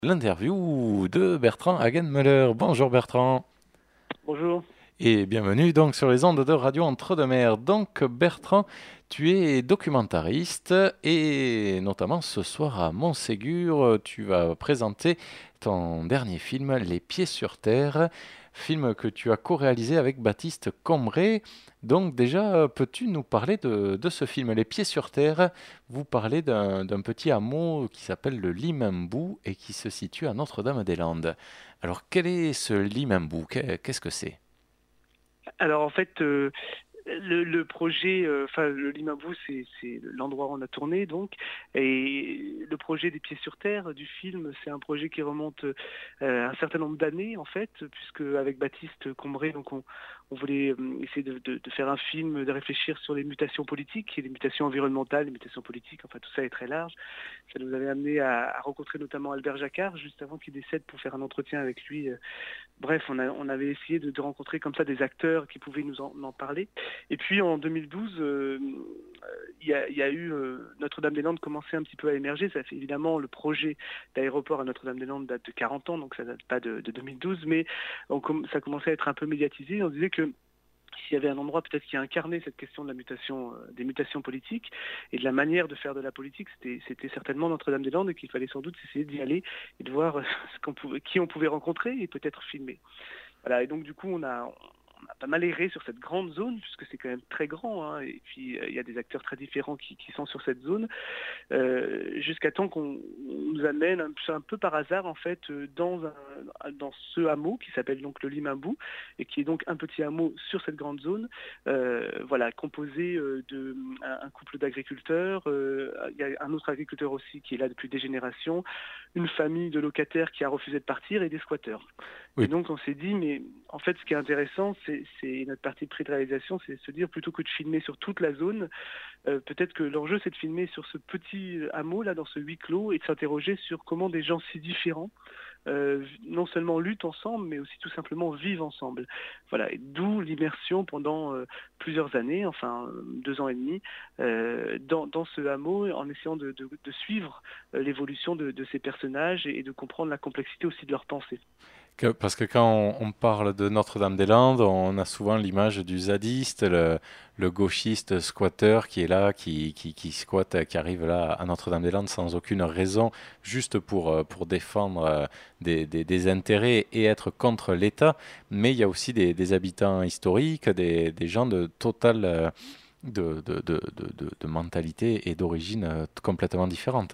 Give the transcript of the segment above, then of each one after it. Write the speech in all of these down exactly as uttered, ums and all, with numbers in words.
L'interview de Bertrand Hagenmüller. Bonjour Bertrand Bonjour. et bienvenue donc sur les ondes de Radio Entre-deux-Mers. Donc Bertrand, tu es documentariste et notamment ce soir à Montségur, tu vas présenter ton dernier film Les Pieds sur Terre, film que tu as co-réalisé avec Baptiste Combray. Donc déjà, peux-tu nous parler de, de ce film Les Pieds sur Terre? Vous parlez d'un d'un petit hameau qui s'appelle le Limambou et qui se situe à Notre-Dame-des-Landes. Alors quel est ce Limambou? Qu'est- Qu'est-ce que c'est? Alors en fait, euh, le, le projet, euh, enfin le Limabou, c'est c'est l'endroit où on a tourné donc, et le projet des Pieds sur Terre du film, c'est un projet qui remonte euh, un certain nombre d'années en fait, puisque avec Baptiste Combray, donc on, on voulait euh, essayer de, de- de faire un film, de réfléchir sur les mutations politiques et les mutations environnementales, les mutations politiques, enfin tout ça est très large. Ça nous avait amené à, à rencontrer notamment Albert Jacquard juste avant qu'il décède pour faire un entretien avec lui. euh, Bref, on, a- on avait essayé de, de rencontrer comme ça des acteurs qui pouvaient nous en, en parler. Et puis en deux mille douze, euh, il y, a, il y a eu euh, Notre-Dame-des-Landes commençait un petit peu à émerger. Ça fait évidemment le projet d'aéroport à Notre-Dame-des-Landes date de quarante ans, donc ça date pas de, de deux mille douze, mais on com- ça commençait à être un peu médiatisé. On disait que s'il y avait un endroit peut-être qui incarnait cette question de la mutation, euh, des mutations politiques et de la manière de faire de la politique, c'était, c'était certainement Notre-Dame-des-Landes et qu'il fallait sans doute essayer d'y aller et de voir euh, ce qu'on pouvait, qui on pouvait rencontrer et peut-être filmer. Voilà, et donc du coup, on a, on a pas mal erré sur cette grande zone, puisque c'est quand même très grand, hein, et puis euh, il y a des acteurs très différents qui, qui sont sur cette zone, euh, jusqu'à temps qu'on on nous amène un, un peu par hasard, en fait, euh, dans, un, dans ce hameau qui s'appelle donc le Limambou, et qui est donc un petit hameau sur cette grande zone, euh, voilà, composé euh, de un, un couple d'agriculteurs, euh, il y a un autre agriculteur aussi qui est là depuis des générations, une famille de locataires qui a refusé de partir et des squatteurs. Et Oui, donc on s'est dit, mais en fait ce qui est intéressant, c'est, c'est notre partie de prix de réalisation, c'est de se dire plutôt que de filmer sur toute la zone, euh, peut-être que l'enjeu c'est de filmer sur ce petit hameau là, dans ce huis clos, et de s'interroger sur comment des gens si différents euh, non seulement luttent ensemble, mais aussi tout simplement vivent ensemble. Voilà, et d'où l'immersion pendant euh, plusieurs années, enfin euh, deux ans et demi, euh, dans, dans ce hameau, en essayant de, de- de suivre euh, l'évolution de, de ces personnages et, et de comprendre la complexité aussi de leurs pensées. que- parce que quand on, on parle de Notre-Dame-des-Landes, on a souvent l'image du zadiste, le, le gauchiste squatteur qui est là, qui, qui, qui squatte, qui arrive là à Notre-Dame-des-Landes sans aucune raison, juste pour, euh, pour défendre euh, des, des- des intérêts et être contre l'État. Mais il y a aussi des, des habitants historiques, des, des gens de totale euh, de, de, de, de, de- de mentalité et d'origine euh, complètement différente.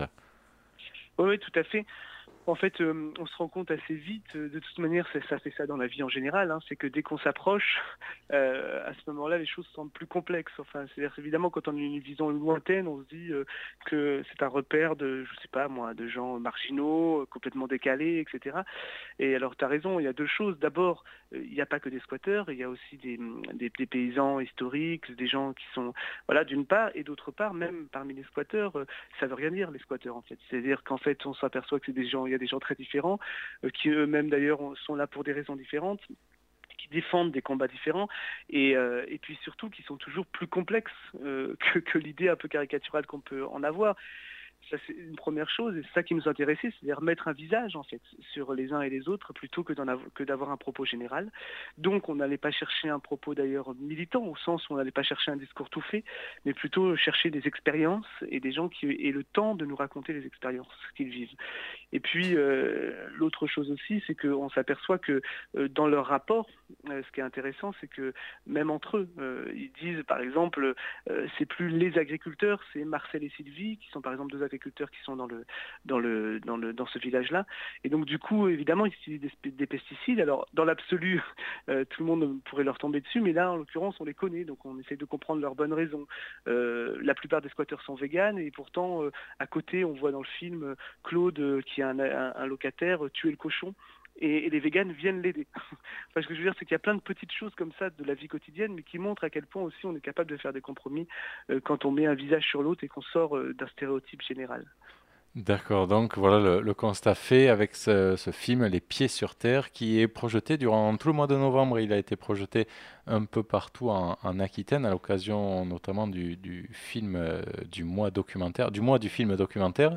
Oui, oui, tout à fait. En fait, euh, on se rend compte assez vite, euh, de toute manière, ça, ça fait ça dans la vie en général, hein, c'est que dès qu'on s'approche, euh, à ce moment-là, les choses semblent plus complexes. Enfin, c'est-à-dire évidemment, quand on a une vision lointaine, on se dit euh, que c'est un repère de, je sais pas moi, de gens marginaux, euh, complètement décalés, et cetera. Et alors, tu as raison, il y a deux choses. D'abord, euh, il n'y a pas que des squatteurs, il y a aussi des, des, des paysans historiques, des gens qui sont, voilà, d'une part, et d'autre part, même parmi les squatteurs, euh, ça veut rien dire les squatteurs en fait. C'est-à-dire qu'en fait, on s'aperçoit que c'est des gens, il y a des gens très différents, euh, qui eux-mêmes d'ailleurs ont- sont là pour des raisons différentes, qui défendent des combats différents, et, euh, et puis surtout qui sont toujours plus complexes euh, que, que l'idée un peu caricaturale qu'on peut en avoir. Ça, c'est une première chose, et c'est ça qui nous intéressait, c'est-à-dire mettre un visage en fait sur les uns et les autres plutôt que, d'en avoir, que d'avoir un propos général. Donc on n'allait pas chercher un propos d'ailleurs militant, au sens où on n'allait pas chercher un discours tout fait, mais plutôt chercher des expériences et des gens qui aient le temps de nous raconter les expériences qu'ils vivent. Et puis euh, l'autre chose aussi, c'est qu'on s'aperçoit que euh, dans leur rapport, euh, ce qui est intéressant, c'est que même entre eux, euh, ils disent par exemple, euh, c'est plus les agriculteurs, c'est Marcel et Sylvie, qui sont par exemple deux agriculteurs qui sont dans le dans le dans le dans ce village-là. Et donc du coup, évidemment, ils utilisent des, des pesticides. Alors dans l'absolu, euh, tout le monde pourrait leur tomber dessus, mais là, en l'occurrence, on les connaît, donc on essaie de comprendre leurs bonnes raisons. Euh, la plupart des squatteurs sont véganes, et pourtant, euh, à côté, on voit dans le film euh, Claude, euh, qui est un, un, un locataire, euh, tuer le cochon. Et, et les véganes viennent l'aider. Enfin, ce que je veux dire, c'est qu'il y a plein de petites choses comme ça de la vie quotidienne, mais qui montrent à quel point aussi on est capable de faire des compromis euh, quand on met un visage sur l'autre et qu'on sort euh, d'un stéréotype général. D'accord, donc voilà le, le constat fait avec ce, ce film Les Pieds sur Terre qui est projeté durant tout le mois de novembre. Il a été projeté un peu partout en, en Aquitaine à l'occasion notamment du, du film euh, du mois documentaire, du mois du film documentaire.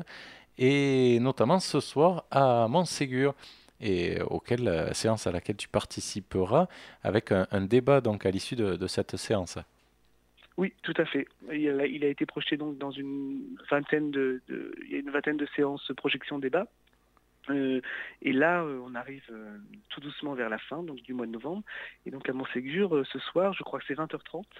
et notamment ce soir à Montségur, et auquel, euh, séance à laquelle tu participeras avec un, un débat donc à l'issue de, de cette séance. Oui, tout à fait. Il a, il a été projeté donc dans une vingtaine de, de- il y a une vingtaine de séances projection débat. Euh, et là, euh, on arrive euh, tout doucement vers la fin donc du mois de novembre. Et donc à Montségur, euh, ce soir, je crois que c'est vingt heures trente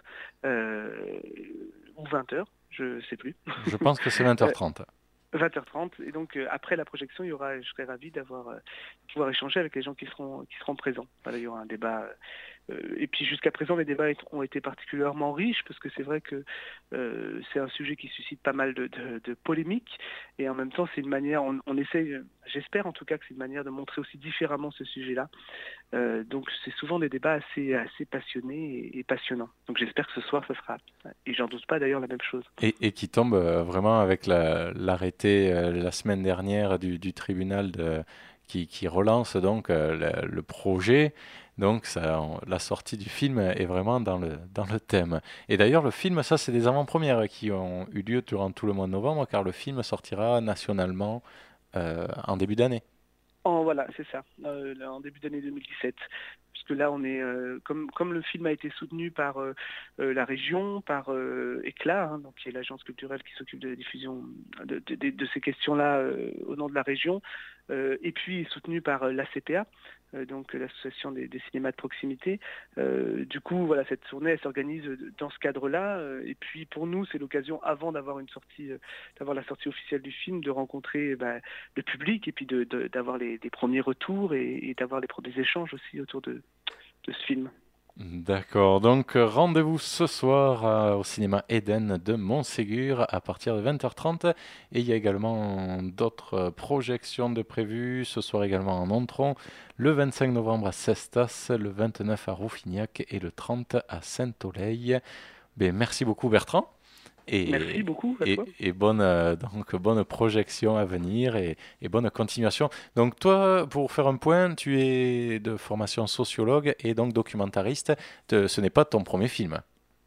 euh, ou vingt heures, je sais plus. Je pense que c'est vingt heures trente. vingt heures trente. Et donc euh, après la projection, il y aura, je serai ravi d'avoir euh, pouvoir échanger avec les gens qui seront qui seront présents. Voilà, il y aura un débat. Euh, et puis jusqu'à présent, les débats ont été particulièrement riches parce que c'est vrai que euh, c'est un sujet qui suscite pas mal de, de, de polémiques. Et en même temps, c'est une manière, on, on essaye, j'espère en tout cas que c'est une manière de montrer aussi différemment ce sujet-là. Euh, donc c'est souvent des débats assez assez passionnés et, et passionnants. Donc j'espère que ce soir, ça sera, et j'en doute pas d'ailleurs, la même chose. Et, et qui tombe euh, vraiment avec la- l'arrêté euh, la semaine dernière du, du tribunal de, qui, qui relance donc euh, le, le projet. Donc ça, on- la sortie du film est vraiment dans le, dans le thème. Et d'ailleurs, le film, ça, c'est des avant-premières qui ont eu lieu durant tout le mois de novembre, car le film sortira nationalement euh, en début d'année. En, voilà, c'est ça, euh, là, en début d'année deux mille dix-sept. Puisque là, on est euh, comme, comme le film a été soutenu par euh, euh, la région, par euh, Éclat, hein, donc qui est l'agence culturelle qui s'occupe de la diffusion de, de- de- de ces questions-là euh, au nom de la région, euh, et puis soutenu par euh, l'A C P A, euh, donc l'association des, des cinémas de proximité. Euh, du coup, voilà, cette tournée elle s'organise dans ce cadre-là. euh, et puis pour nous, c'est l'occasion, avant d'avoir une sortie, euh, d'avoir la sortie officielle du film, de rencontrer bah, le public et puis de, de- d'avoir les, des premiers retours et, et d'avoir les premiers échanges aussi autour de, de ce film. D'accord, donc euh, rendez-vous ce soir euh, au cinéma Eden de Montségur à partir de vingt heures trente. Et il y a également d'autres euh, projections de prévues. Ce soir également en Nontron, le vingt-cinq novembre à Cestas, le vingt-neuf à Rouffignac et le trente à Saint-Oleil. Ben, merci beaucoup Bertrand. Merci Et, beaucoup à et, toi. et bonne, euh, donc, bonne projection à venir et, et bonne continuation. Donc toi, pour faire un point, tu es de formation sociologue et donc documentariste. Te- ce n'est pas ton premier film.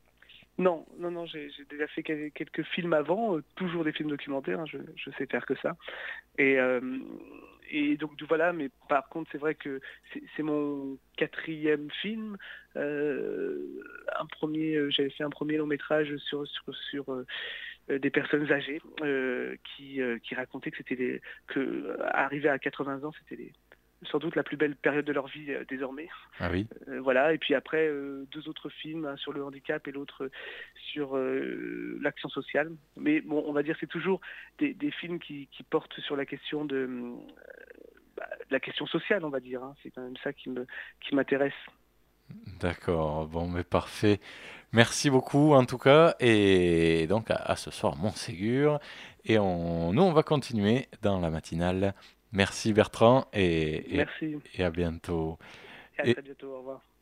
Non, non, non, j'ai j'ai déjà fait quel- quelques films avant, euh, toujours des films documentaires, hein, je, je sais faire que ça. Et, euh, et donc voilà, mais par contre, c'est vrai que c'est c'est mon quatrième film. Euh, un premier, euh, j'avais fait un premier long métrage sur sur sur euh, euh, des personnes âgées euh, qui euh, qui racontaient que c'était les que euh, arrivé à quatre-vingts ans, c'était les sans doute la plus belle période de leur vie euh, désormais. Ah oui. Euh, voilà, et puis après, euh, deux autres films, un sur le handicap et l'autre sur euh, l'action sociale. Mais bon, on va dire c'est toujours des, des films qui, qui portent sur la question de, euh, bah, la question sociale, on va dire. Hein. C'est quand même ça qui me qui m'intéresse. D'accord, bon, mais parfait. Merci beaucoup en tout cas. Et donc à, à ce soir, Montségur. Et on, nous, on va continuer dans la matinale. Merci Bertrand et, et Merci et à bientôt. et à Et très bientôt. Au revoir.